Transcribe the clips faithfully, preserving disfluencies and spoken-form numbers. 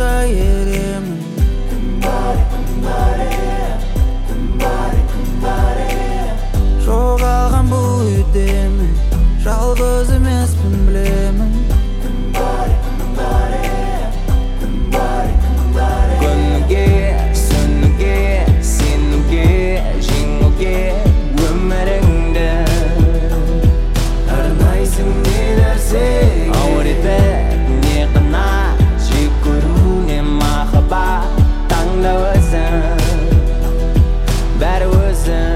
башка еремін. Жоғалған бұл үйдемін, жалғыз емеспін білемін. Күніге, сүніге, сенуге, жеңуге өміріңді арнайсың не нәрсеге. Ауыр етіп не қанат, жек көру не махаббат. Таңда өзің, бәрі өзің.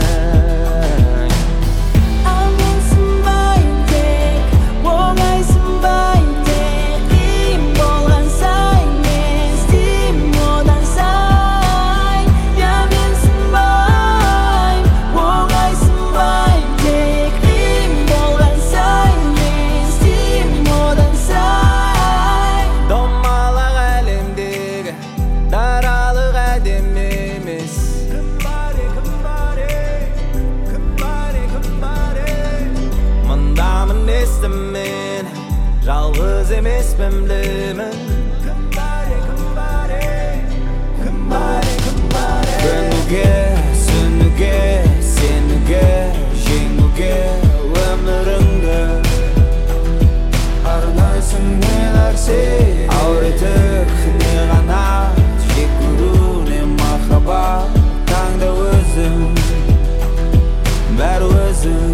Мен жалғыз емеспін білемін. Күніге, сүніге, сенуге, жеңуге өміріңді арнайсың не нәрсеге. Ауыр етіп не қанат, жек көру не махаббат. Таңда өзің, бәрі өзің.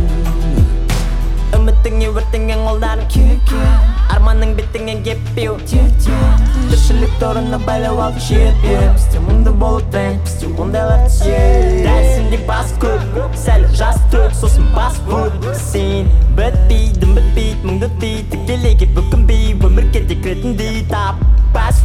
Үміттіңе өртенген қолдарын кеке, арманның беттіңен кеппеу тете. Тіршілік торына байлау алды жетпе, бізде мұңды болып дән, бізде ондайлар түсет. Дәлсін деп бас көп, сәл жас төк, сосын бас бұд. Сен бітпейдің бітпейд, мұңды дейді, келеге бүкінбей, өмірге декретіндей тап бас